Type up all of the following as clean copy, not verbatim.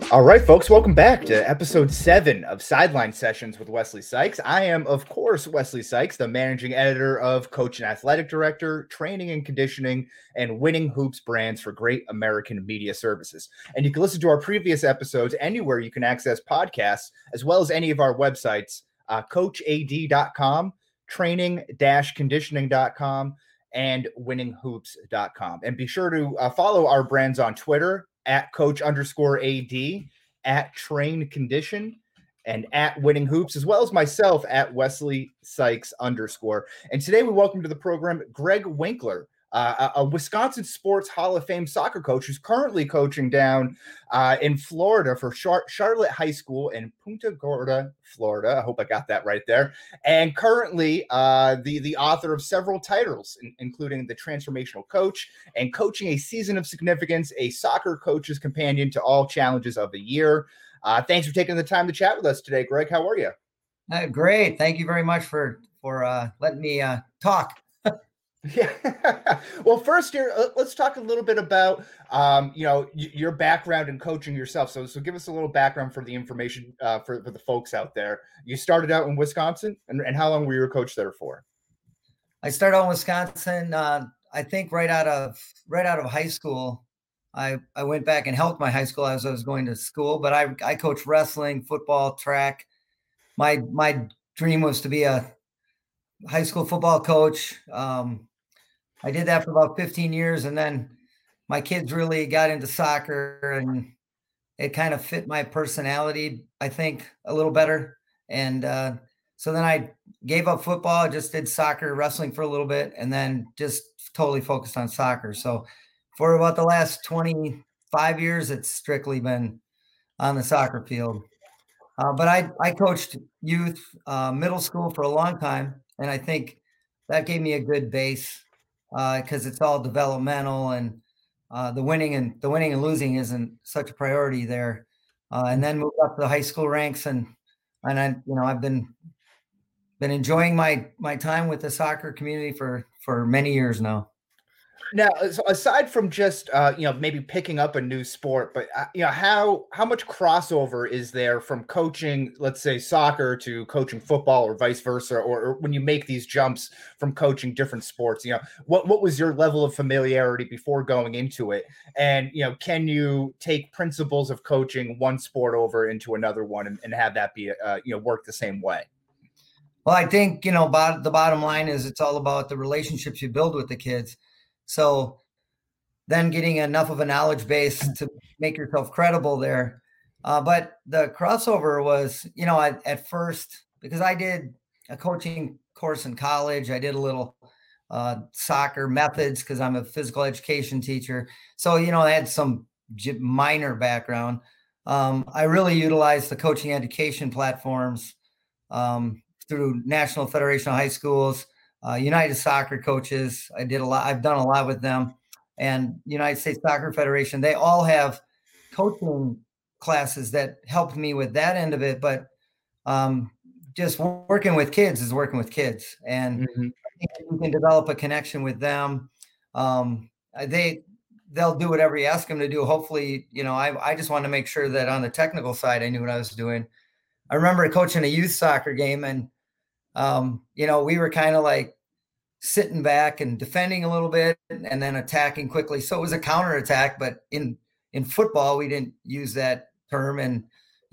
All right, folks, welcome back to episode 7 of Sideline Sessions with Wesley Sykes. I am, of course, Wesley Sykes, the managing editor of Coach and Athletic Director, Training and Conditioning, and Winning Hoops brands for Great American Media Services. And you can listen to our previous episodes anywhere you can access podcasts, as well as any of our websites, coachad.com, training-conditioning.com, and winninghoops.com. And be sure to follow our brands on Twitter at coach_AD, at train condition, and at winning hoops, as well as myself at Wesley Sykes _. And today we welcome to the program Greg Winkler, a Wisconsin Sports Hall of Fame soccer coach who's currently coaching down in Florida for Charlotte High School in Punta Gorda, Florida. I hope I got that right there. And currently the author of several titles, including The Transformational Coach and Coaching a Season of Significance, a soccer coach's companion to all challenges of the year. Thanks for taking the time to chat with us today, Greg. How are you? Great. Thank you very much for letting me talk. Yeah. Well, first here, let's talk a little bit about, your background in coaching yourself. So give us a little background for the information for the folks out there. You started out in Wisconsin, and how long were you a coach there for? I started out in Wisconsin. I think right out of high school. I went back and helped my high school as I was going to school, but I coached wrestling, football, track. My dream was to be a high school football coach. I did that for about 15 years, and then my kids really got into soccer, and it kind of fit my personality, I think, a little better. And so then I gave up football, just did soccer, wrestling for a little bit, and then just totally focused on soccer. So for about the last 25 years, it's strictly been on the soccer field. But I coached youth, middle school for a long time, and I think that gave me a good base because it's all developmental, and the winning and losing isn't such a priority there. And then moved up to the high school ranks, and I've been enjoying my time with the soccer community for many years now. Now, so aside from just maybe picking up a new sport, but how much crossover is there from coaching, let's say, soccer to coaching football, or vice versa, or when you make these jumps from coaching different sports? What was your level of familiarity before going into it, and can you take principles of coaching one sport over into another one and have that be work the same way? Well, I think the bottom line is it's all about the relationships you build with the kids. So then getting enough of a knowledge base to make yourself credible there. But the crossover was, at first, because I did a coaching course in college, I did a little soccer methods because I'm a physical education teacher. So, I had some minor background. I really utilized the coaching education platforms through National Federation of High Schools, United Soccer Coaches. I've done a lot with them, and United States Soccer Federation. They all have coaching classes that helped me with that end of it. But just working with kids is working with kids, and I think you can develop a connection with them. They'll do whatever you ask them to do. Hopefully, I just want to make sure that on the technical side, I knew what I was doing. I remember coaching a youth soccer game, and we were kind of like sitting back and defending a little bit and then attacking quickly. So it was a counterattack, but in football, we didn't use that term. And,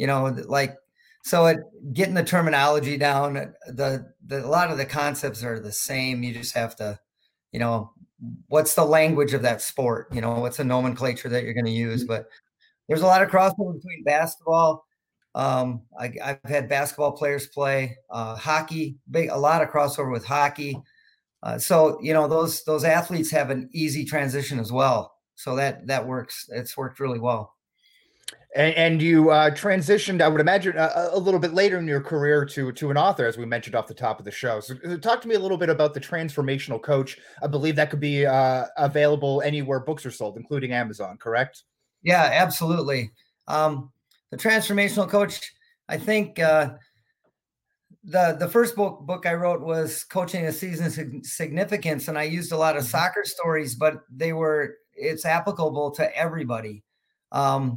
getting the terminology down, a lot of the concepts are the same. You just have to, what's the language of that sport? What's the nomenclature that you're going to use? But there's a lot of crossover between basketball. I've had basketball players play hockey, a lot of crossover with hockey. So those athletes have an easy transition as well. So that works. It's worked really well. And you transitioned, I would imagine, a little bit later in your career to an author, as we mentioned off the top of the show. So talk to me a little bit about The Transformational Coach. I believe that could be available anywhere books are sold, including Amazon, correct? Yeah, absolutely. The Transformational Coach, I think the first book I wrote was Coaching a Season of Significance, and I used a lot of soccer stories, but it's applicable to everybody.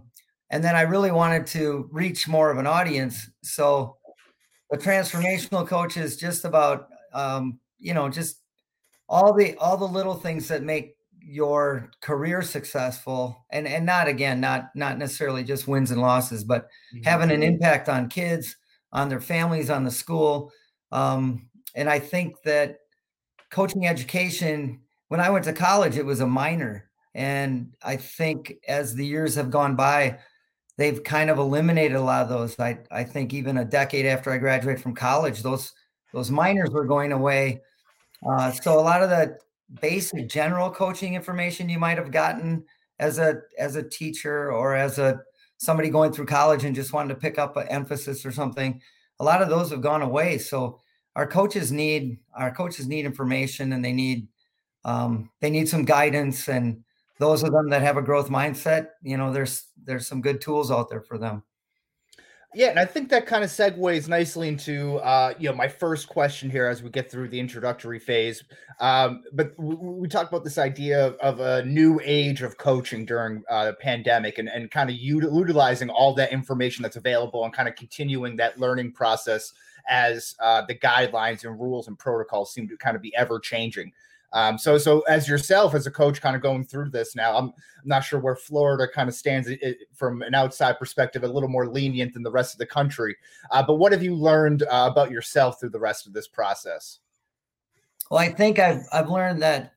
And then I really wanted to reach more of an audience. So the transformational coach is just about, just all the little things that make your career successful, and not necessarily just wins and losses, but having an impact on kids, on their families, on the school. And I think that coaching education, when I went to college, it was a minor. And I think as the years have gone by, they've kind of eliminated a lot of those. I think even a decade after I graduated from college, those minors were going away. So a lot of the basic general coaching information you might have gotten as a teacher or as somebody going through college and just wanted to pick up an emphasis or something, a lot of those have gone away. So our coaches need information, and they need some guidance. And those of them that have a growth mindset, there's some good tools out there for them. Yeah, and I think that kind of segues nicely into my first question here as we get through the introductory phase. But we talked about this idea of a new age of coaching during the pandemic, and kind of utilizing all that information that's available and kind of continuing that learning process as the guidelines and rules and protocols seem to kind of be ever changing. So as yourself as a coach, kind of going through this now, I'm not sure where Florida kind of stands from an outside perspective, a little more lenient than the rest of the country. But what have you learned about yourself through the rest of this process? Well, I think I've learned that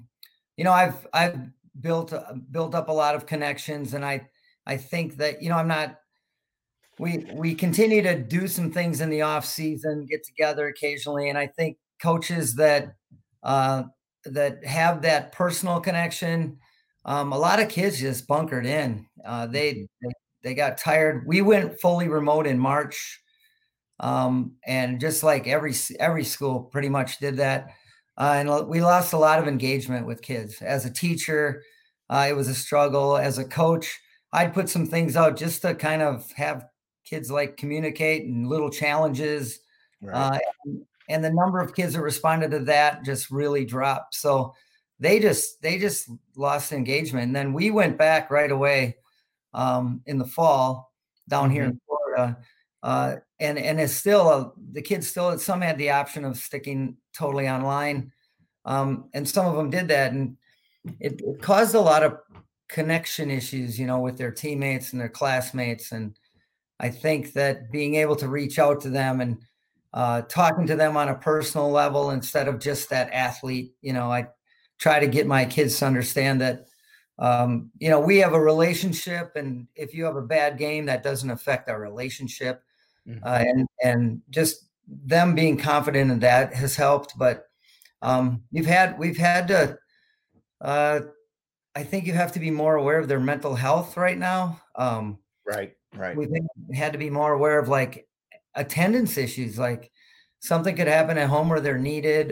I've built up a lot of connections, and I think that I'm not. We continue to do some things in the off season, get together occasionally, and I think coaches uh, that have that personal connection. A lot of kids just bunkered in. They got tired. We went fully remote in March, and just like every school pretty much did that. And we lost a lot of engagement with kids. As a teacher, it was a struggle. As a coach, I'd put some things out just to kind of have kids like communicate and little challenges. Right. Uh, and the number of kids that responded to that just really dropped. So they just lost engagement. And then we went back right away in the fall down here in Florida. And it's still the kids still, some had the option of sticking totally online. And some of them did that. And it caused a lot of connection issues, with their teammates and their classmates. And I think that being able to reach out to them and talking to them on a personal level instead of just that athlete, I try to get my kids to understand that, we have a relationship, and if you have a bad game, that doesn't affect our relationship. And just them being confident in that has helped. But we've had to, I think you have to be more aware of their mental health right now. Right. We've had to be more aware of like attendance issues, like something could happen at home where they're needed,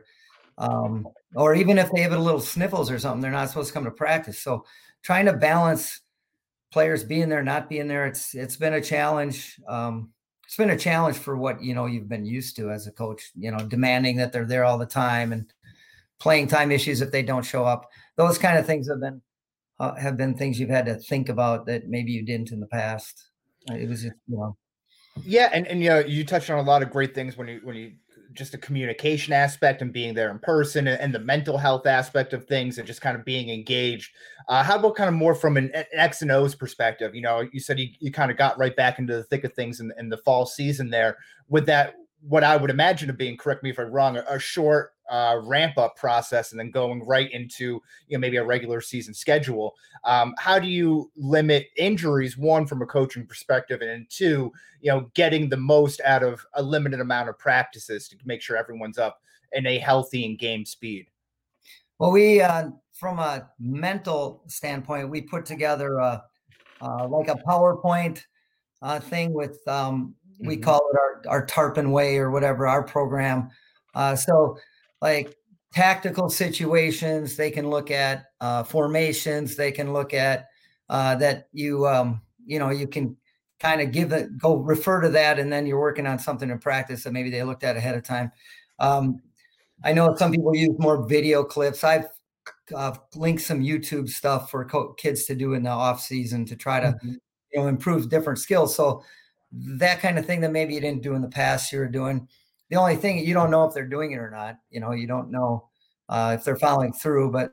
or even if they have a little sniffles or something, they're not supposed to come to practice. So trying to balance players being there, not being there, it's been a challenge. It's been a challenge for what, you've been used to as a coach, demanding that they're there all the time, and playing time issues if they don't show up. Those kind of things have been things you've had to think about that maybe you didn't in the past. It was just, Yeah, and you touched on a lot of great things when you just the communication aspect and being there in person, and the mental health aspect of things, and just kind of being engaged. How about kind of more from an X and O's perspective? You said you kind of got right back into the thick of things in the fall season there with that, what I would imagine to being, correct me if I'm wrong, a short ramp up process, and then going right into maybe a regular season schedule. How do you limit injuries, one from a coaching perspective, and two, getting the most out of a limited amount of practices to make sure everyone's up in a healthy and game speed? Well, we from a mental standpoint, we put together like a PowerPoint thing with we call it our Tarpon Way or whatever, our program. So like tactical situations, they can look at formations, they can look at that you can kind of go refer to that, and then you're working on something in practice that maybe they looked at ahead of time. I know some people use more video clips. I've linked some YouTube stuff for kids to do in the off season to try to improve different skills. So that kind of thing that maybe you didn't do in the past, you were doing. The only thing, you don't know if they're doing it or not. You don't know if they're following through. But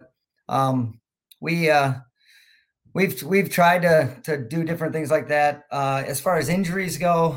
we we've tried to do different things like that. As far as injuries go,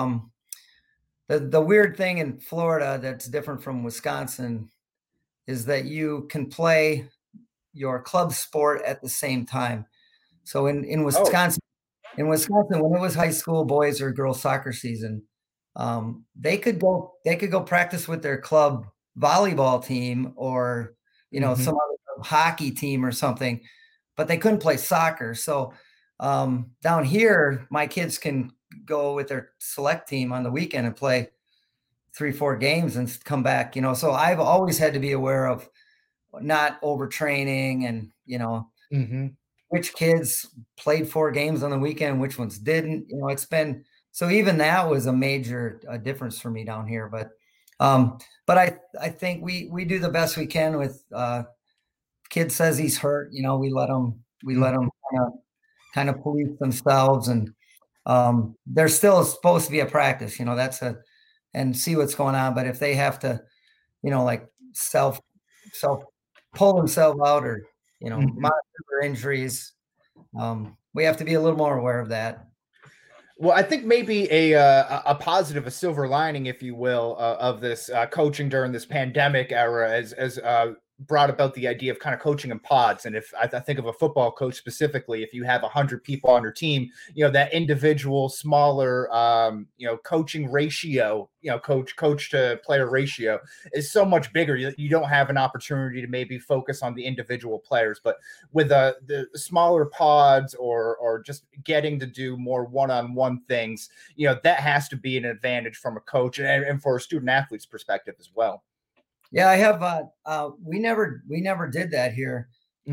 the weird thing in Florida that's different from Wisconsin is that you can play your club sport at the same time. So in Wisconsin, when it was high school boys or girls soccer season, they could go practice with their club volleyball team or some other hockey team or something, but they couldn't play soccer. So down here, my kids can go with their select team on the weekend and play 3-4 games and come back. So I've always had to be aware of not overtraining and which kids played 4 games on the weekend, which ones didn't. It's been so even that was a major difference for me down here. But I think we do the best we can with kid says he's hurt. We let them kind of police themselves, and they're still supposed to be a practice. And see what's going on. But if they have to, like self pull themselves out or monitor their injuries, we have to be a little more aware of that. Well, I think maybe a positive, a silver lining, if you will, of this coaching during this pandemic era as brought about the idea of kind of coaching in pods. And if I think of a football coach specifically, if you have 100 people on your team, that individual smaller, coaching ratio, coach to player ratio is so much bigger. You don't have an opportunity to maybe focus on the individual players, but with the smaller pods or just getting to do more one-on-one things, that has to be an advantage from a coach and for a student athlete's perspective as well. Yeah, I have. We never did that here.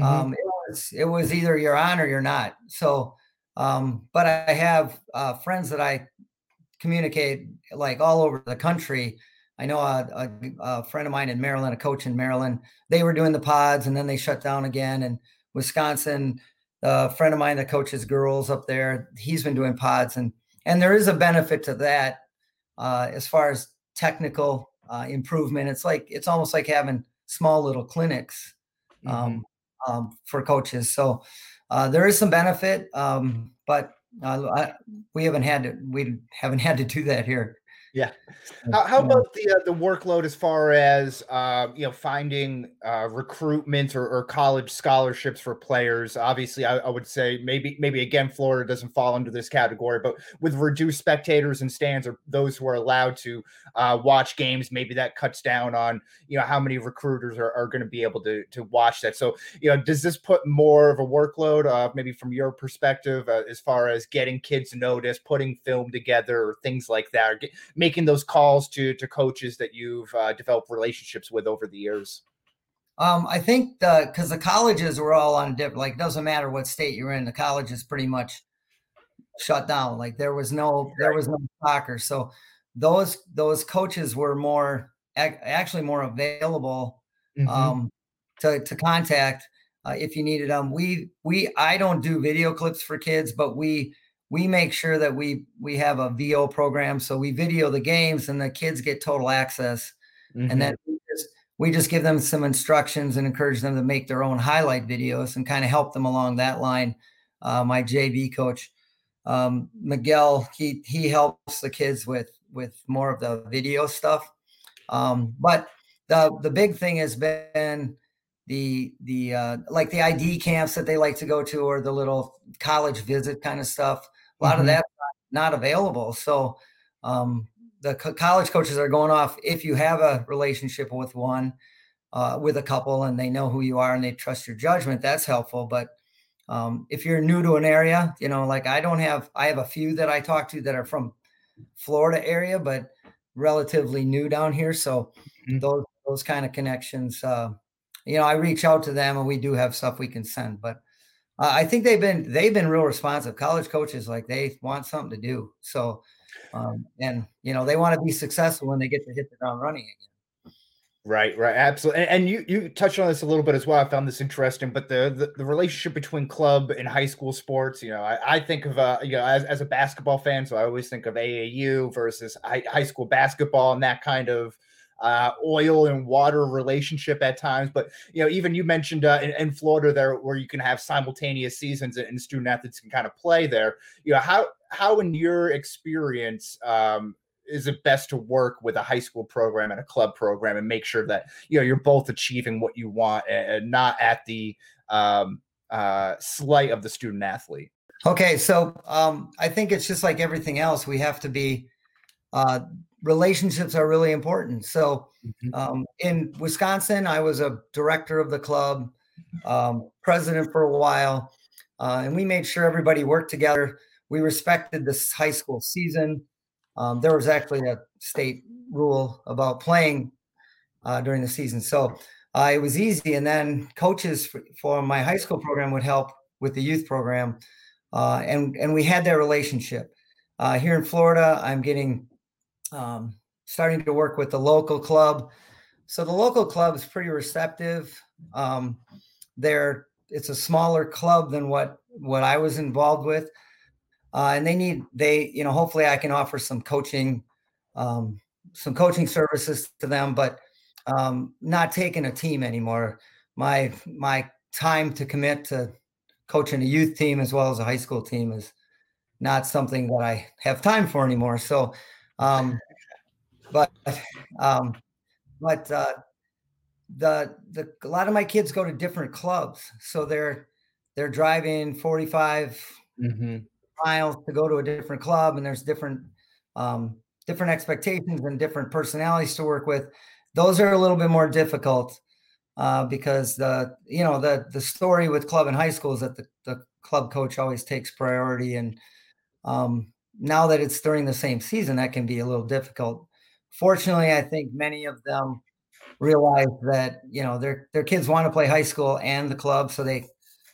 It was either you're on or you're not. So, but I have friends that I communicate like all over the country. I know a friend of mine in Maryland, a coach in Maryland. They were doing the pods, and then they shut down again. And Wisconsin, a friend of mine that coaches girls up there, he's been doing pods, and there is a benefit to that as far as technical improvement. It's almost like having small little clinics for coaches. So there is some benefit, but we haven't had to do that here. Yeah. How about the workload as far as finding recruitment or college scholarships for players? Obviously, I would say maybe again Florida doesn't fall into this category, but with reduced spectators and stands or those who are allowed to watch games, maybe that cuts down on how many recruiters are going to be able to watch that. So does this put more of a workload maybe from your perspective as far as getting kids noticed, putting film together, or things like that? Making those calls to coaches that you've developed relationships with over the years? I think because the colleges were all on different, like, doesn't matter what state you're in, the college is pretty much shut down. Like there was no soccer. So those coaches were actually more available to contact if you needed them. I don't do video clips for kids, but we make sure that we have a VO program. So we video the games and the kids get total access. And then we just give them some instructions and encourage them to make their own highlight videos and kind of help them along that line. My JV coach, Miguel, he helps the kids with more of the video stuff. But the big thing has been the like the ID camps that they like to go to, or the little college visit kind of stuff. A lot of that's not available. So the college coaches are going off. If you have a relationship with with a couple and they know who you are and they trust your judgment, that's helpful. But if you're new to an area, like I have a few that I talk to that are from Florida area, but relatively new down here. So those kind of connections, I reach out to them and we do have stuff we can send. But I think they've been real responsive. College coaches, like, they want something to do. So, and they want to be successful when they get to hit the ground running again. Right, right, absolutely. And you touched on this a little bit as well. I found this interesting, but the relationship between club and high school sports, I think of as a basketball fan, so I always think of AAU versus high school basketball and that kind of oil and water relationship at times. But even you mentioned in Florida there, where you can have simultaneous seasons and student athletes can kind of play there. How in your experience is it best to work with a high school program and a club program and make sure that you're both achieving what you want and not at the slight of the student athlete? Okay, so I think it's just like everything else. We have to be relationships are really important. So in Wisconsin, I was a director of the club, president for a while, and we made sure everybody worked together. We respected this high school season. There was actually a state rule about playing during the season. So it was easy. And then coaches for my high school program would help with the youth program. And we had that relationship. Here in Florida, I'm getting starting to work with the local club. So the local club is pretty receptive. It's a smaller club than what I was involved with. And hopefully I can offer some coaching services to them, but not taking a team anymore. My time to commit to coaching a youth team as well as a high school team is not something that I have time for anymore. So, but a lot of my kids go to different clubs, so they're driving 45 miles to go to a different club, and there's different expectations and different personalities to work with. Those are a little bit more difficult because the story with club and high school is that the club coach always takes priority, and now that it's during the same season, that can be a little difficult. Fortunately, I think many of them realize that their kids want to play high school and the club, so they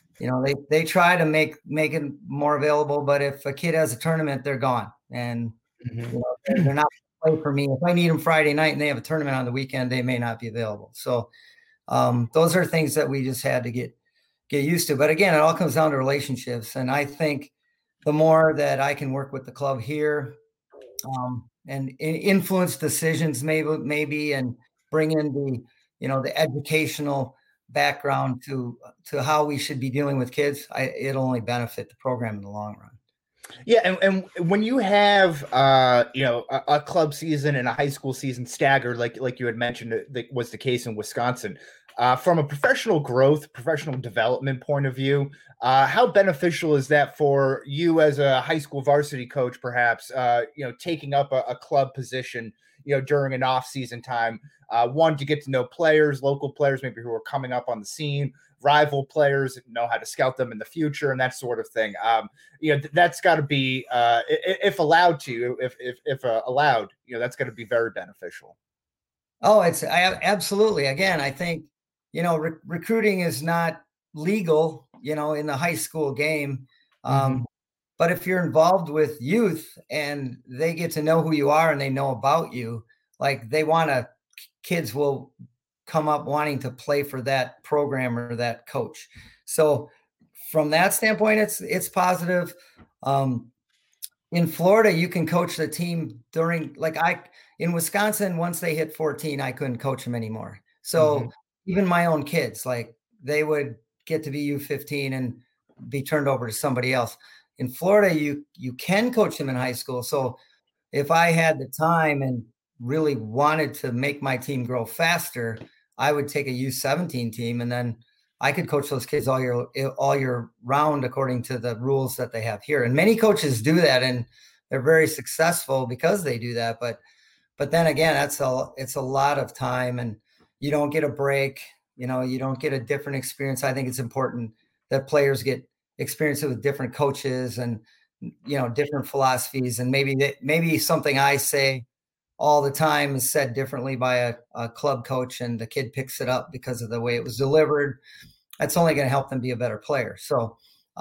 try to make it more available. But if a kid has a tournament, they're gone, and they're not play for me. If I need them Friday night and they have a tournament on the weekend, they may not be available. So those are things that we just had to get used to. But again, it all comes down to relationships, and I think the more that I can work with the club here and influence decisions, maybe, and bring in the educational background to how we should be dealing with kids, it'll only benefit the program in the long run. Yeah, and when you have a club season and a high school season staggered, like you had mentioned, that was the case in Wisconsin. From a professional growth, professional development point of view, how beneficial is that for you as a high school varsity coach, perhaps, taking up a club position, during an off-season time, one, to get to know players, local players, maybe who are coming up on the scene, rival players, know how to scout them in the future, and that sort of thing. That's got to be, if allowed, that's going to be very beneficial. Oh, absolutely. Again, I think, recruiting is not legal, in the high school game. But if you're involved with youth and they get to know who you are and they know about you, like kids will come up wanting to play for that program or that coach. So from that standpoint, it's positive. In Florida, you can coach the team in Wisconsin, once they hit 14, I couldn't coach them anymore. So even my own kids, like, they would get to be U15 and be turned over to somebody else. In Florida, you can coach them in high school. So if I had the time and really wanted to make my team grow faster, I would take a U17 team, and then I could coach those kids all year round according to the rules that they have here. And many coaches do that, and they're very successful because they do that. But then again, it's a lot of time, and you don't get a break. You don't get a different experience. I think it's important that players get experience with different coaches and different philosophies, and maybe something I say all the time is said differently by a club coach, and the kid picks it up because of the way it was delivered. That's only going to help them be a better player. So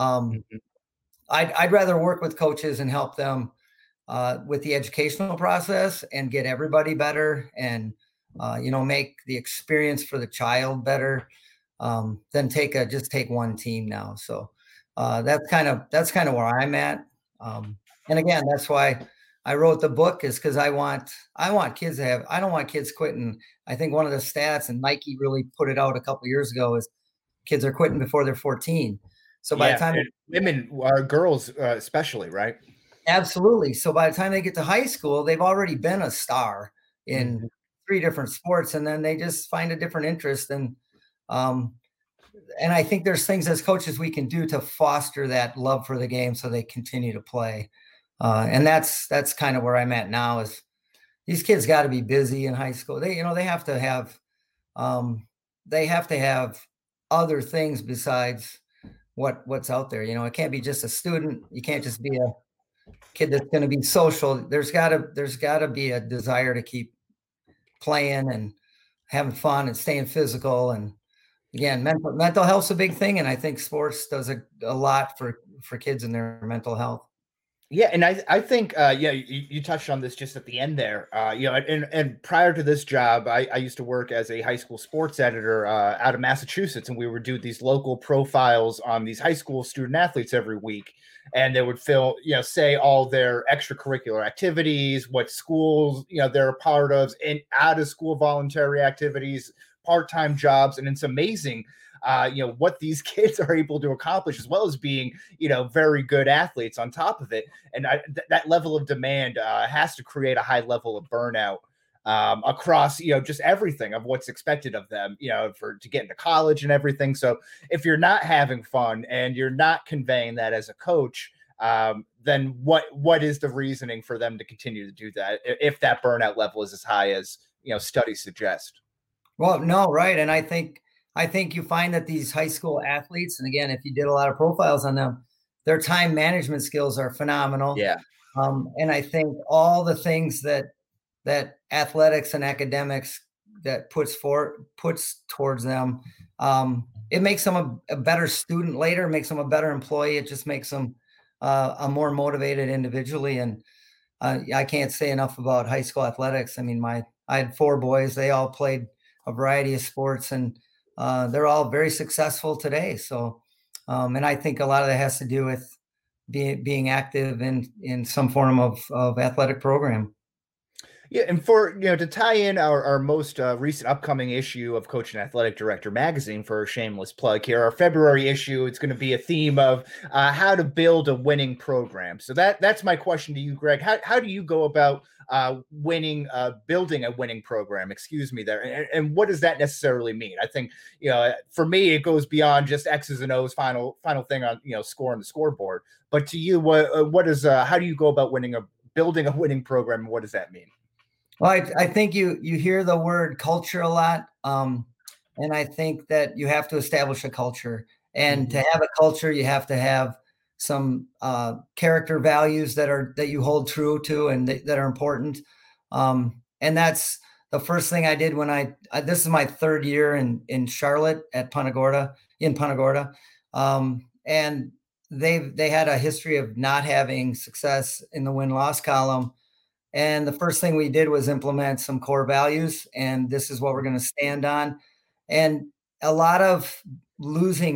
I'd rather work with coaches and help them with the educational process and get everybody better and make the experience for the child better, than just take one team now. So that's kind of where I'm at. And again, that's why I wrote the book, is because I want kids to have. I don't want kids quitting. I think one of the stats, and Nike really put it out a couple of years ago, is kids are quitting before they're 14. So by the time women, girls especially, right? Absolutely. So by the time they get to high school, they've already been a star in 3 different sports, and then they just find a different interest. And I think there's things as coaches we can do to foster that love for the game so they continue to play. And that's kind of where I'm at now, is these kids got to be busy in high school. They have to have other things besides what's out there. It can't be just a student. You can't just be a kid that's going to be social. There's got to be a desire to keep playing and having fun and staying physical. And again, mental health's a big thing, and I think sports does a lot for kids and their mental health. Yeah, and I think you touched on this just at the end there. And prior to this job, I used to work as a high school sports editor out of Massachusetts, and we would do these local profiles on these high school student athletes every week, and they would say all their extracurricular activities, what schools they're a part of, and out of school voluntary activities, part-time jobs, and it's amazing. What these kids are able to accomplish, as well as being, very good athletes on top of it. And that level of demand has to create a high level of burnout across, just everything of what's expected of them, to get into college and everything. So if you're not having fun and you're not conveying that as a coach, then what is the reasoning for them to continue to do that if that burnout level is as high as, studies suggest? Well, no, right. And I think you find that these high school athletes, and again, if you did a lot of profiles on them, their time management skills are phenomenal. Yeah. And I think all the things that athletics and academics that puts towards them, it makes them a better student later, makes them a better employee. It just makes them a more motivated individually. And I can't say enough about high school athletics. I mean, I had 4 boys. They all played a variety of sports, and they're all very successful today. So, and I think a lot of that has to do with being active in some form of athletic program. Yeah, and for to tie in our most recent upcoming issue of Coach and Athletic Director magazine, for a shameless plug here, our February issue, it's going to be a theme of how to build a winning program. So that's my question to you, Greg. How do you go about building a winning program? Excuse me there, and what does that necessarily mean? I think for me, it goes beyond just X's and O's final thing on score on the scoreboard. But to you, how do you go about building a winning program, and what does that mean? Well, I think you hear the word culture a lot, and I think that you have to establish a culture. And to have a culture, you have to have some character values that you hold true to and that are important. And that's the first thing I did when this is my 3rd year in Charlotte at Punta Gorda, and they had a history of not having success in the win-loss column. And the first thing we did was implement some core values, and this is what we're going to stand on. And a lot of losing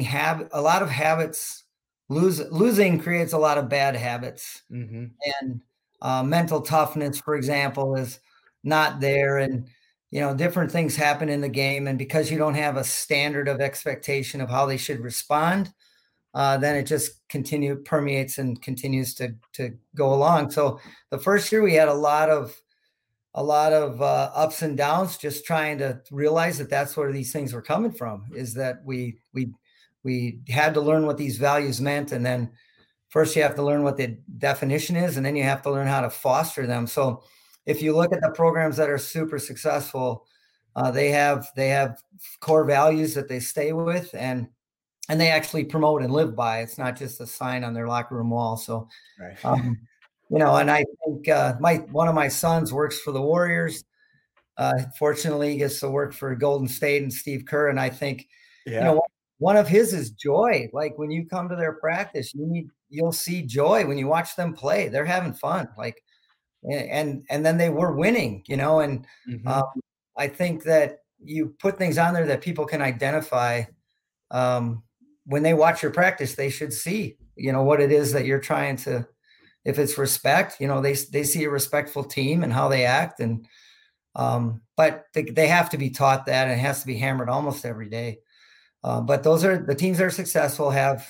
creates a lot of bad habits. And mental toughness, for example, is not there. And, different things happen in the game. And because you don't have a standard of expectation of how they should respond, then it just permeates and continues to go along. So the first year we had a lot of ups and downs, just trying to realize that that's where these things were coming from, is that we had to learn what these values meant. And then first you have to learn what the definition is, and then you have to learn how to foster them. So if you look at the programs that are super successful, they have core values that they stay with, and they actually promote and live by. It's not just a sign on their locker room wall. So, right. And I think one of my sons works for the Warriors. Fortunately, he gets to work for Golden State and Steve Kerr. And I think, one of his is joy. Like when you come to their practice, you'll see joy when you watch them play. They're having fun. Like, and then they were winning, and I think that you put things on there that people can identify. When they watch your practice, they should see, what it is that you're trying to, if it's respect, they see a respectful team and how they act. And, but they have to be taught that, and it has to be hammered almost every day. But those are the teams that are successful, have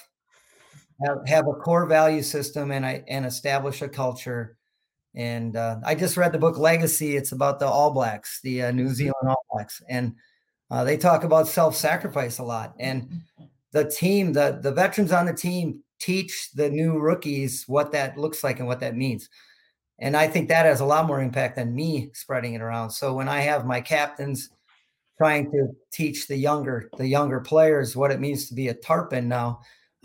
a core value system and establish a culture. And I just read the book Legacy. It's about the All Blacks, the New Zealand All Blacks. And they talk about self-sacrifice a lot. And the team, the veterans on the team teach the new rookies what that looks like and what that means. And I think that has a lot more impact than me spreading it around. So when I have my captains trying to teach the younger players what it means to be a Tarpon now,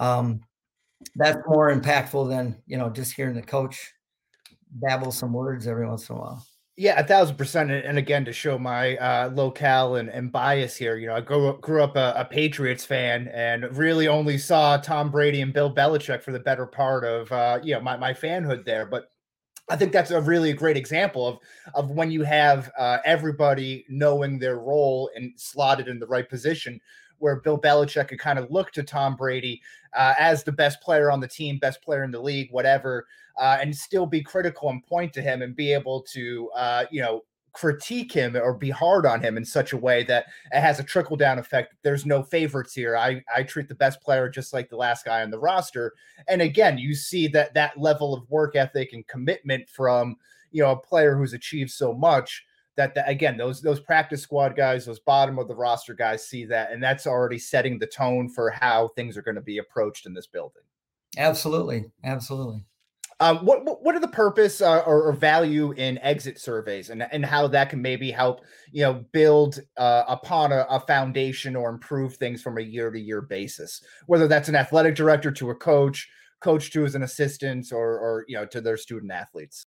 that's more impactful than, just hearing the coach babble some words every once in a while. Yeah, 1,000%. And again, to show my locale and bias here, I grew up a Patriots fan and really only saw Tom Brady and Bill Belichick for the better part of my fanhood there. But I think that's a really great example of when you have everybody knowing their role and slotted in the right position, where Bill Belichick could kind of look to Tom Brady as the best player on the team, best player in the league, whatever, and still be critical and point to him and be able to, critique him or be hard on him in such a way that it has a trickle down effect. There's no favorites here. I treat the best player just like the last guy on the roster. And again, you see that level of work ethic and commitment from, a player who's achieved so much that again, those practice squad guys, those bottom of the roster guys see that. And that's already setting the tone for how things are going to be approached in this building. Absolutely. Absolutely. What are the purpose or value in exit surveys and how that can maybe help, build upon a foundation or improve things from a year-to-year basis, whether that's an athletic director to a coach to as an assistant or to their student athletes?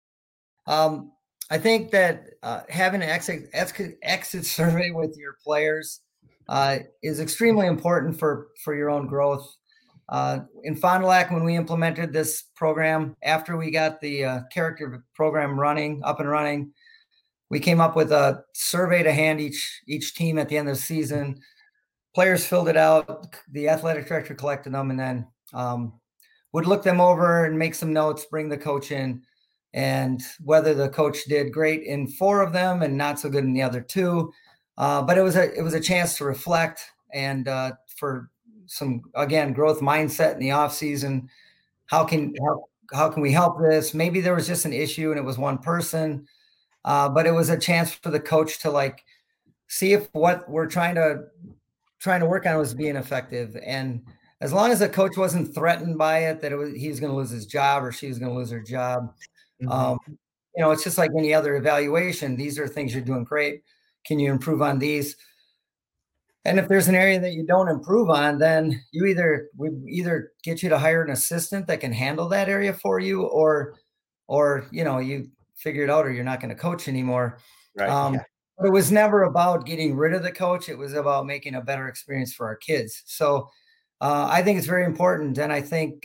I think that having an exit survey with your players is extremely important for your own growth. In Fond du Lac, when we implemented this program, after we got the character program up and running, we came up with a survey to hand each team at the end of the season. Players filled it out. The athletic director collected them, and then would look them over and make some notes, bring the coach in, and whether the coach did great in 4 of them and not so good in the other 2. But it was a chance to reflect and for some, again, growth mindset in the off season. How can we help this? Maybe there was just an issue and it was one person, but it was a chance for the coach to see if what we're trying to work on was being effective. And as long as the coach wasn't threatened by it, that he was going to lose his job or she was going to lose her job. Mm-hmm. It's just like any other evaluation. These are things you're doing great. Can you improve on these? And if there's an area that you don't improve on, then we either get you to hire an assistant that can handle that area for you, or you figure it out, or you're not going to coach anymore. Right. Yeah. But it was never about getting rid of the coach. It was about making a better experience for our kids. So I think it's very important. And I think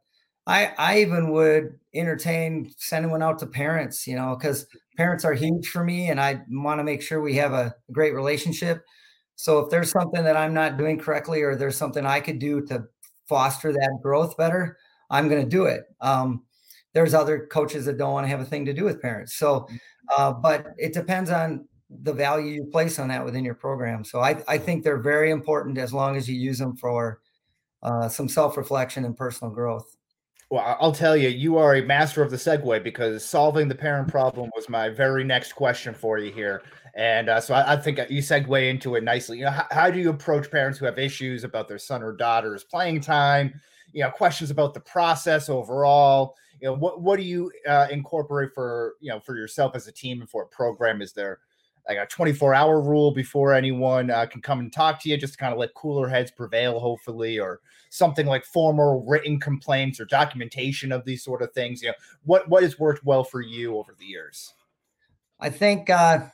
I even would entertain sending one out to parents, because parents are huge for me, and I want to make sure we have a great relationship. So if there's something that I'm not doing correctly, or there's something I could do to foster that growth better, I'm going to do it. There's other coaches that don't want to have a thing to do with parents. So, but it depends on the value you place on that within your program. So I think they're very important as long as you use them for some self-reflection and personal growth. Well, I'll tell you, you are a master of the segue, because solving the parent problem was my very next question for you here. And so I think you segue into it nicely. How do you approach parents who have issues about their son or daughter's playing time? Questions about the process overall. What do you incorporate for yourself as a team and for a program? Is there like a 24-hour rule before anyone can come and talk to you, just to kind of let cooler heads prevail, hopefully, or something like formal written complaints or documentation of these sort of things? What has worked well for you over the years? I think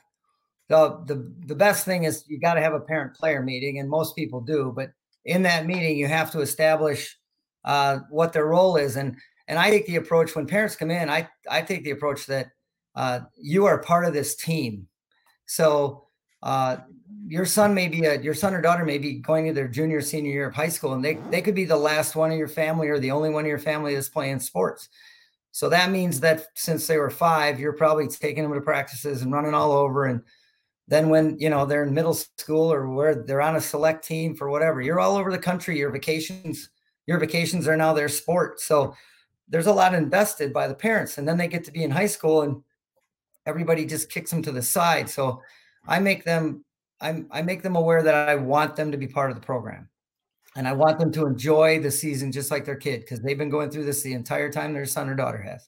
the best thing is you got to have a parent-player meeting, and most people do. But in that meeting, you have to establish what their role is. And I take the approach when parents come in. I take the approach that you are part of this team. So your son or daughter may be going to their junior, senior year of high school, and they could be the last one in your family or the only one in your family that's playing sports. So that means that since they were 5, you're probably taking them to practices and running all over. And then when, they're in middle school or where they're on a select team for whatever, you're all over the country. Your vacations are now their sport. So there's a lot invested by the parents, and then they get to be in high school and everybody just kicks them to the side. So I make them aware that I want them to be part of the program. And I want them to enjoy the season just like their kid, because they've been going through this the entire time their son or daughter has.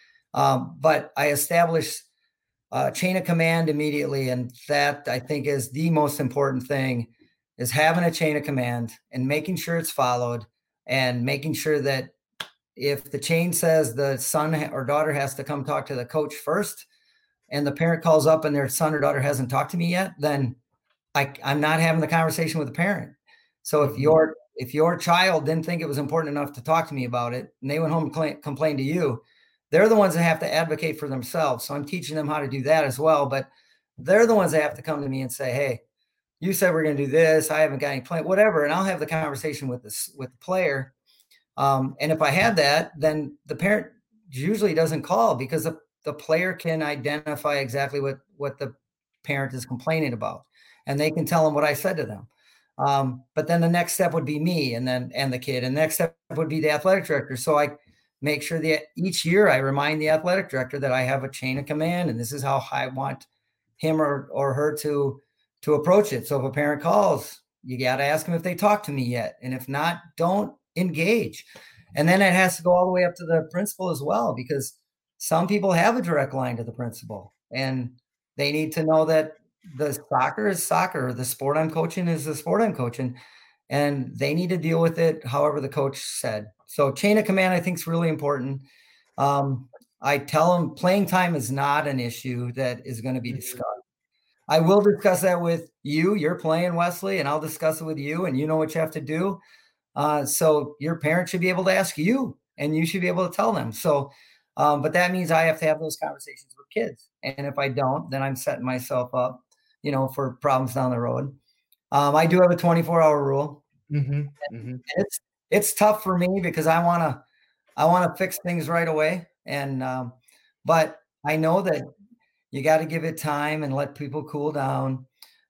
But I establish a chain of command immediately. And that, I think, is the most important thing, is having a chain of command and making sure it's followed, and making sure that if the chain says the son or daughter has to come talk to the coach first, and the parent calls up and their son or daughter hasn't talked to me yet, then I'm not having the conversation with the parent. So if your child didn't think it was important enough to talk to me about it, and they went home and complained to you, they're the ones that have to advocate for themselves. So I'm teaching them how to do that as well. But they're the ones that have to come to me and say, hey, you said we're going to do this. I haven't got any plan, whatever. And I'll have the conversation with the player. And if I had that, then the parent usually doesn't call, because the player can identify exactly what the parent is complaining about, and they can tell them what I said to them. But then the next step would be me and the kid, and the next step would be the athletic director. So I make sure that each year I remind the athletic director that I have a chain of command, and this is how I want him or her to approach it. So if a parent calls, you got to ask them if they talked to me yet. And if not, don't engage. And then it has to go all the way up to the principal as well, because some people have a direct line to the principal, and they need to know that the soccer is soccer. The sport I'm coaching is the sport I'm coaching, and they need to deal with it however the coach said. So chain of command, I think, is really important. I tell them playing time is not an issue that is going to be discussed. I will discuss that with you. You're playing, Wesley, and I'll discuss it with you, and you know what you have to do. So your parents should be able to ask you, and you should be able to tell them. So, but that means I have to have those conversations with kids. And if I don't, then I'm setting myself up, for problems down the road. I do have a 24-hour rule. Mm-hmm. Mm-hmm. It's tough for me because I want to fix things right away. And, but I know that you got to give it time and let people cool down.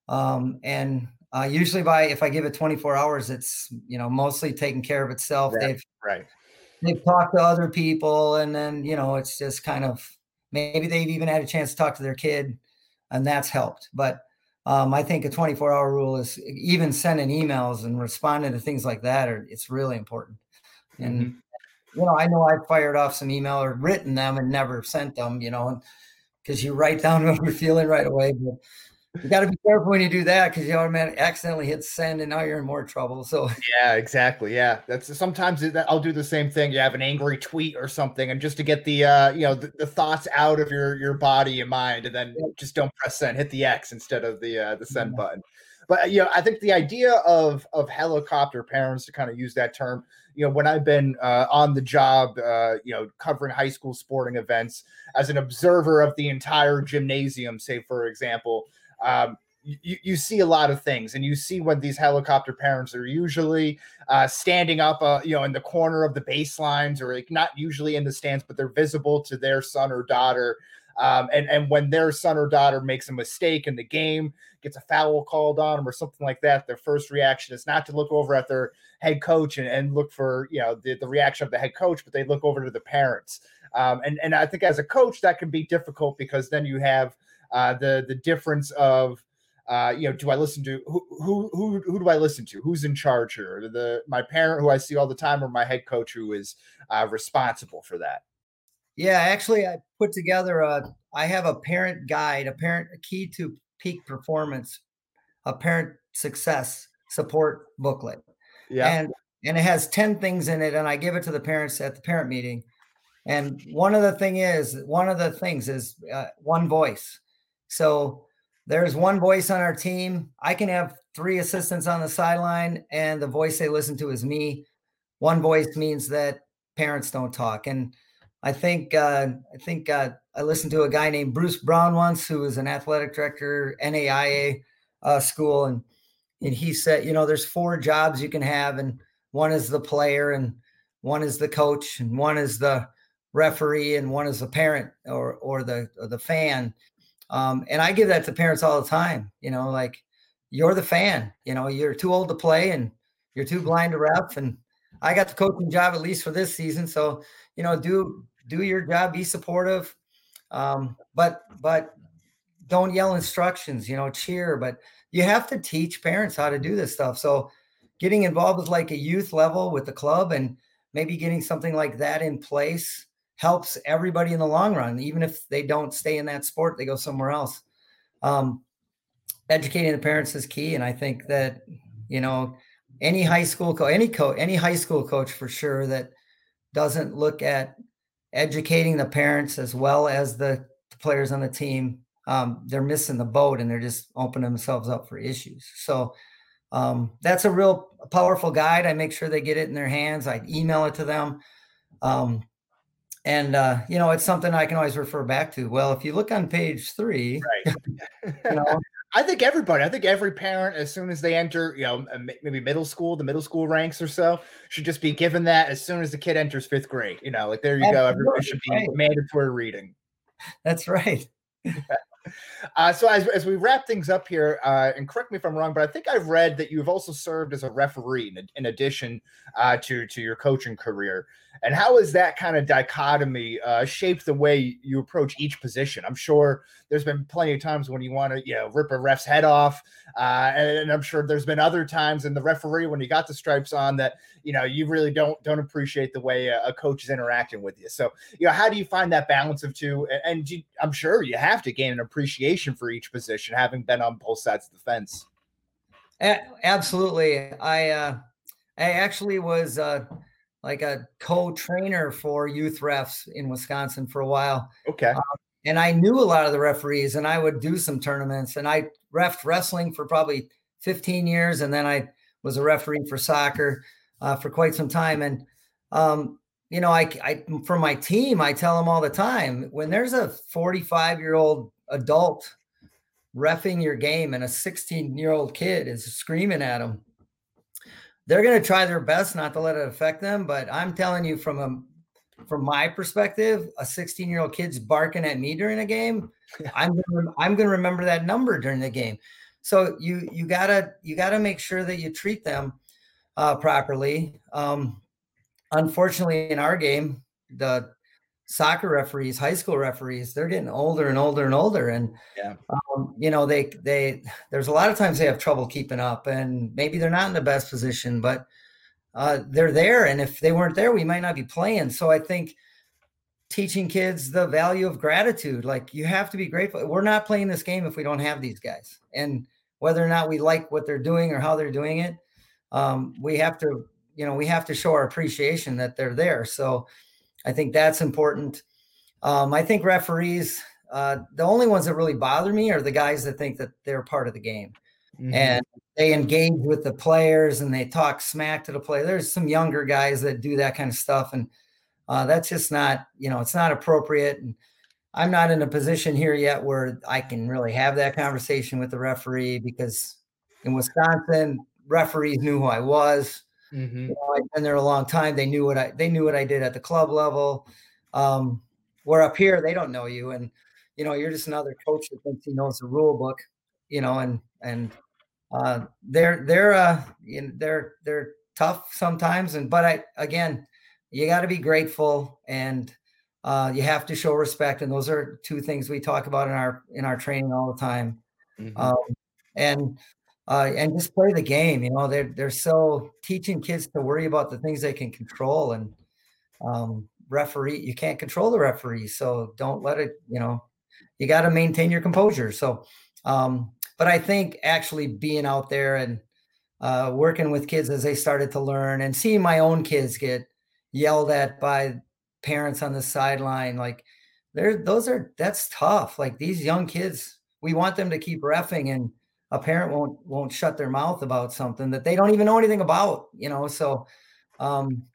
And usually if I give it 24 hours, it's, mostly taking care of itself. Right. They've talked to other people, and then, it's just kind of, maybe they've even had a chance to talk to their kid, and that's helped. But I think a 24-hour rule is, even sending emails and responding to things like that, it's really important. And, I know I've fired off some email or written them and never sent them, because you write down what you're feeling right away. But you got to be careful when you do that, because you automatically accidentally hit send, and now you're in more trouble. So yeah, exactly. Yeah, that's sometimes I'll do the same thing. You have an angry tweet or something, and just to get the the thoughts out of your body and mind, and then just don't press send, hit the X instead of the send button. But I think the idea of helicopter parents, to kind of use that term, when I've been on the job, covering high school sporting events as an observer of the entire gymnasium, say for example. You see a lot of things, and you see when these helicopter parents are usually standing up, in the corner of the baselines, or like not usually in the stands, but they're visible to their son or daughter. And when their son or daughter makes a mistake in the game, gets a foul called on them or something like that, their first reaction is not to look over at their head coach and look for, the reaction of the head coach, but they look over to the parents. And I think as a coach, that can be difficult, because then you have the difference of, do I listen to who do I listen to? Who's in charge here? My parent, who I see all the time, or my head coach, who is responsible for that? Yeah, actually, I put together I have a parent guide, a key to peak performance, a parent success support booklet. Yeah. And it has 10 things in it, and I give it to the parents at the parent meeting. And one of the things is one voice. So there's one voice on our team. I can have 3 assistants on the sideline, and the voice they listen to is me. One voice means that parents don't talk. And I think listened to a guy named Bruce Brown once, who was an athletic director, NAIA school. And he said, there's 4 jobs you can have. And one is the player, and one is the coach, and one is the referee, and one is the parent or the fan. And I give that to parents all the time, like, you're the fan, you're too old to play and you're too blind to ref. And I got the coaching job, at least for this season. So, do your job, be supportive. But don't yell instructions, cheer, but you have to teach parents how to do this stuff. So getting involved with like a youth level with the club, and maybe getting something like that in place, helps everybody in the long run. Even if they don't stay in that sport, they go somewhere else. Educating the parents is key. And I think that, any high school any high school coach for sure that doesn't look at educating the parents as well as the players on the team, they're missing the boat, and they're just opening themselves up for issues. So that's a real powerful guide. I make sure they get it in their hands. I email it to them. And it's something I can always refer back to. Well, if you look on page 3, right. I think every parent, as soon as they enter, maybe middle school, the middle school ranks or so, should just be given that as soon as the kid enters 5th grade. Like, there you go. Everybody should be mandatory reading. That's right. So as we wrap things up here, and correct me if I'm wrong, but I think I've read that you've also served as a referee in addition to your coaching career. And how has that kind of dichotomy shaped the way you approach each position? I'm sure there's been plenty of times when you want to, rip a ref's head off. And I'm sure there's been other times in the referee, when you got the stripes on, that, you really don't appreciate the way a coach is interacting with you. So, how do you find that balance of two? And I'm sure you have to gain an appreciation for each position, having been on both sides of the fence. Absolutely. I actually was like a co-trainer for youth refs in Wisconsin for a while. Okay. And I knew a lot of the referees, and I would do some tournaments, and I reffed wrestling for probably 15 years. And then I was a referee for soccer for quite some time. And, I for my team, I tell them all the time, when there's a 45-year-old adult reffing your game and a 16-year-old kid is screaming at them, they're going to try their best not to let it affect them. But I'm telling you, from my perspective, a 16-year-old kid's barking at me during a game, I'm going to remember that number during the game. So you gotta make sure that you treat them properly. Unfortunately, in our game, the soccer referees, high school referees, they're getting older and older and older. And, yeah. There's a lot of times they have trouble keeping up, and maybe they're not in the best position, but they're there. And if they weren't there, we might not be playing. So I think teaching kids the value of gratitude, like, you have to be grateful. We're not playing this game if we don't have these guys. And whether or not we like what they're doing or how they're doing it, we have to show our appreciation that they're there. So I think that's important. I think referees, the only ones that really bother me are the guys that think that they're part of the game. Mm-hmm. And they engage with the players and they talk smack to the player. There's some younger guys that do that kind of stuff. And that's just not, it's not appropriate. And I'm not in a position here yet where I can really have that conversation with the referee, because in Wisconsin, referees knew who I was. Mm-hmm. I've been there a long time. They knew what I did at the club level. Where up here, they don't know you. And, you're just another coach that thinks he knows the rule book, and they're tough sometimes. But you got to be grateful, and you have to show respect. And those are two things we talk about in our training all the time. Mm-hmm. And just play the game. They're so teaching kids to worry about the things they can control, and referee, you can't control the referee. So don't let it, you got to maintain your composure. So, but I think actually being out there and working with kids as they started to learn, and seeing my own kids get yelled at by parents on the sideline, like that's tough. Like, these young kids, we want them to keep reffing, and a parent won't shut their mouth about something that they don't even know anything about, So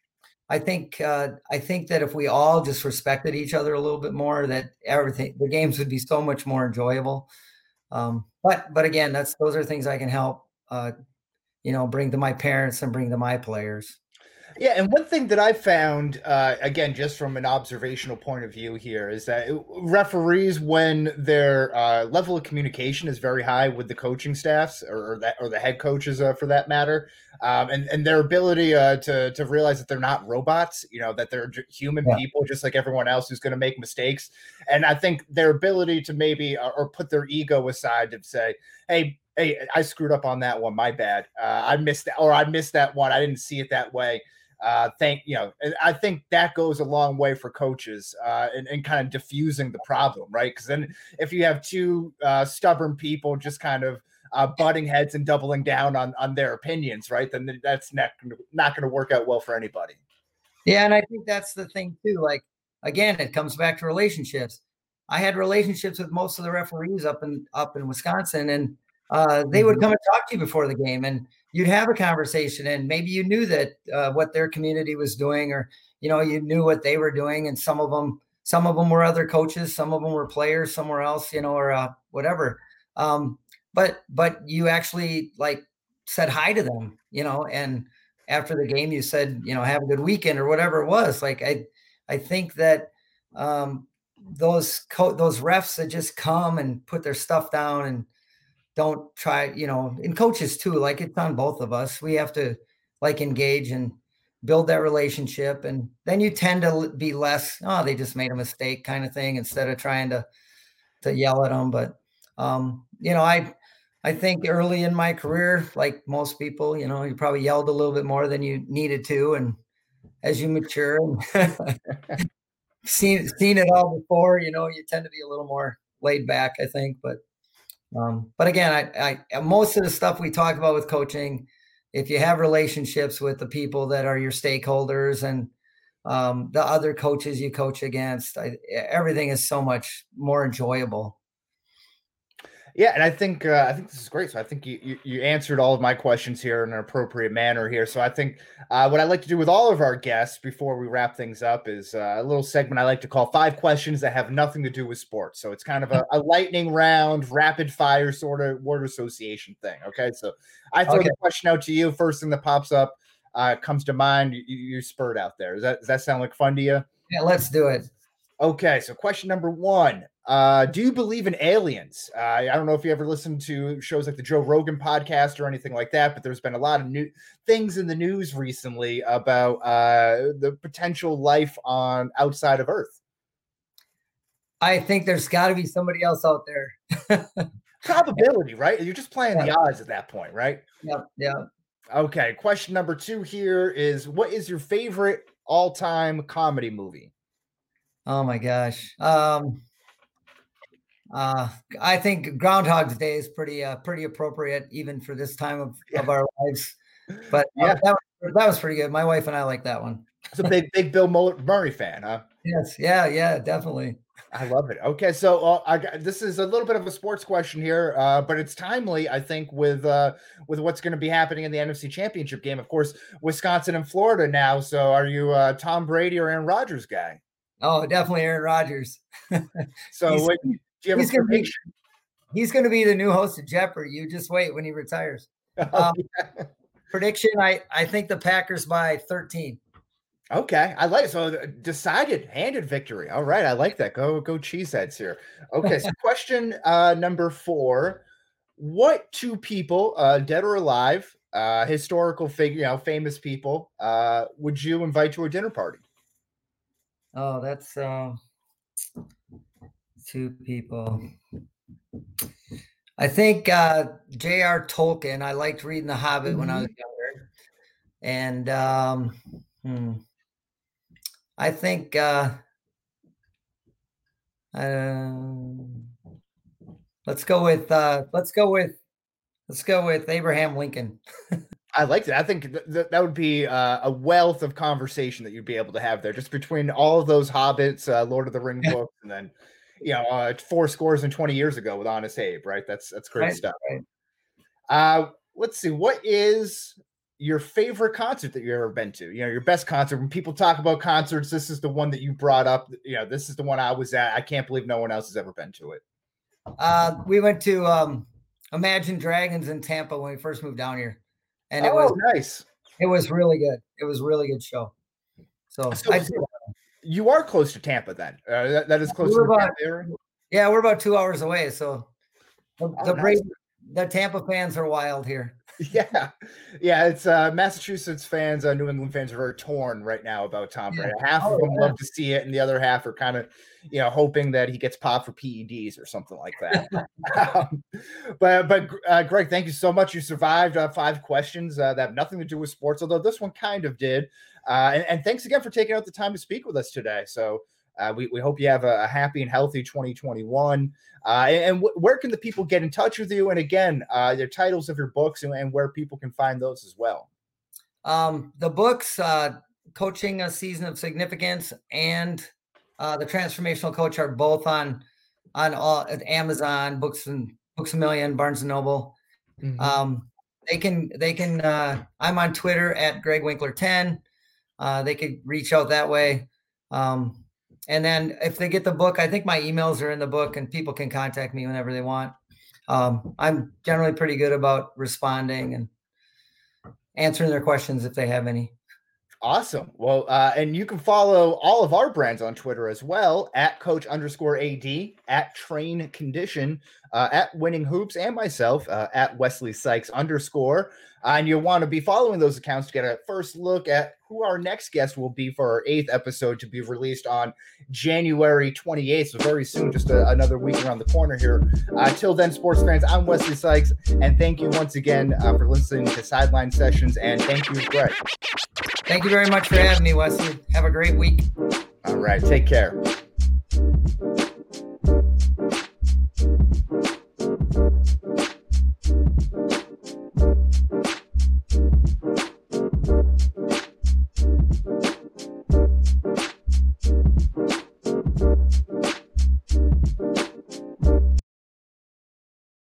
I think that if we all just respected each other a little bit more, that the games would be so much more enjoyable. But again, those are things I can help, bring to my parents and bring to my players. Yeah, and one thing that I found, again, just from an observational point of view here, is that referees, when their level of communication is very high with the coaching staffs or the head coaches, for that matter, and their ability to realize that they're not robots, that they're human people just like everyone else who's going to make mistakes, and I think their ability to maybe or put their ego aside to say, hey, I screwed up on that one. My bad. I missed that, or I missed that one. I didn't see it that way. I think that goes a long way for coaches and kind of diffusing the problem, right? Because then if you have two stubborn people just kind of butting heads and doubling down on their opinions, right? Then that's not going to work out well for anybody. Yeah, and I think that's the thing too. Like, again, it comes back to relationships. I had relationships with most of the referees up in Wisconsin, and they would come and talk to you before the game, and you'd have a conversation, and maybe you knew that what their community was doing, or you knew what they were doing, and some of them were other coaches, some of them were players somewhere else, or whatever. But you actually like said hi to them, and after the game you said, have a good weekend or whatever it was. Like I think that those refs that just come and put their stuff down and don't try, and coaches too, like it's on both of us. We have to like engage and build that relationship. And then you tend to be less, oh, they just made a mistake kind of thing, instead of trying to yell at them. But, I think early in my career, like most people, you probably yelled a little bit more than you needed to. And as you mature and seen it all before, you tend to be a little more laid back, I think. But again, I most of the stuff we talk about with coaching, if you have relationships with the people that are your stakeholders and the other coaches you coach against, everything is so much more enjoyable. Yeah, and I think this is great. So I think you answered all of my questions here in an appropriate manner here. So I think what I like to do with all of our guests before we wrap things up is a little segment I like to call 5 questions that have nothing to do with sports. So it's kind of a lightning round, rapid fire sort of word association thing. Okay, so I throw the question out to you. First thing that pops up comes to mind. You spurt out there. Does that sound like fun to you? Yeah, let's do it. Okay, so question number 1. Do you believe in aliens? I don't know if you ever listened to shows like the Joe Rogan podcast or anything like that, but there's been a lot of new things in the news recently about the potential life on outside of Earth. I think there's got to be somebody else out there. Probability, right? You're just playing the odds at that point, right? Yeah. Okay, question number 2 here is, what is your favorite all-time comedy movie? Oh my gosh. I think Groundhog's Day is pretty appropriate even for this time of our lives. But that was pretty good. My wife and I like that one. It's a big Bill Murray fan, huh? Yes. Yeah, definitely. I love it. Okay, so this is a little bit of a sports question here, but it's timely, I think, with what's going to be happening in the NFC Championship game. Of course, Wisconsin and Florida now. So, are you a Tom Brady or Aaron Rodgers guy? Oh, definitely Aaron Rodgers. So, do you have a prediction? He's going to be the new host of Jeopardy. You just wait when he retires. Prediction: I think the Packers by 13. Okay, I like it. So handed victory. All right, I like that. Go Cheeseheads here. Okay, so question number 4: what 2 people, dead or alive, historical figure, famous people, would you invite to a dinner party? Oh, that's 2 people. I think J.R. Tolkien. I liked reading The Hobbit when I was younger, and I think let's go with Abraham Lincoln. I like that. I think that would be a wealth of conversation that you'd be able to have there, just between all of those Hobbits, Lord of the Ring books, and then 20 years ago with Honest Abe, right? That's great stuff. Right. Let's see. What is your favorite concert that you've ever been to, your best concert. When people talk about concerts, this is the one that you brought up. This is the one I was at. I can't believe no one else has ever been to it. We went to Imagine Dragons in Tampa when we first moved down here. And it was nice. It was really good. It was a really good show. So you are close to Tampa then. That is close to the Tampa area? Yeah, we're about 2 hours away. So the Tampa fans are wild here. Yeah. It's Massachusetts fans, New England fans are very torn right now about Tom Brady. Half of them love to see it, and the other half are kind of, hoping that he gets popped for PEDs or something like that. But Greg, thank you so much. You survived 5 questions that have nothing to do with sports, although this one kind of did. And thanks again for taking out the time to speak with us today. So we hope you have a happy and healthy 2021. And where can the people get in touch with you? And again, the titles of your books and where people can find those as well. The books, Coaching a Season of Significance and The Transformational Coach, are both on Amazon, Books a Million, Barnes and Noble. Mm-hmm. They can. I'm on Twitter at Greg Winkler 10. They could reach out that way. And then if they get the book, I think my emails are in the book and people can contact me whenever they want. I'm generally pretty good about responding and answering their questions if they have any. Awesome. Well, and you can follow all of our brands on Twitter as well, at Coach_AD, at Train Condition, at Winning Hoops, and myself at Wesley Sykes _. And you'll want to be following those accounts to get a first look at who our next guest will be for our 8th episode, to be released on January 28th. So very soon, just another week around the corner here. Till then, sports fans, I'm Wesley Sykes, and thank you once again for listening to Sideline Sessions, and thank you, Greg. Thank you very much for having me, Wesley. Have a great week. All right. Take care.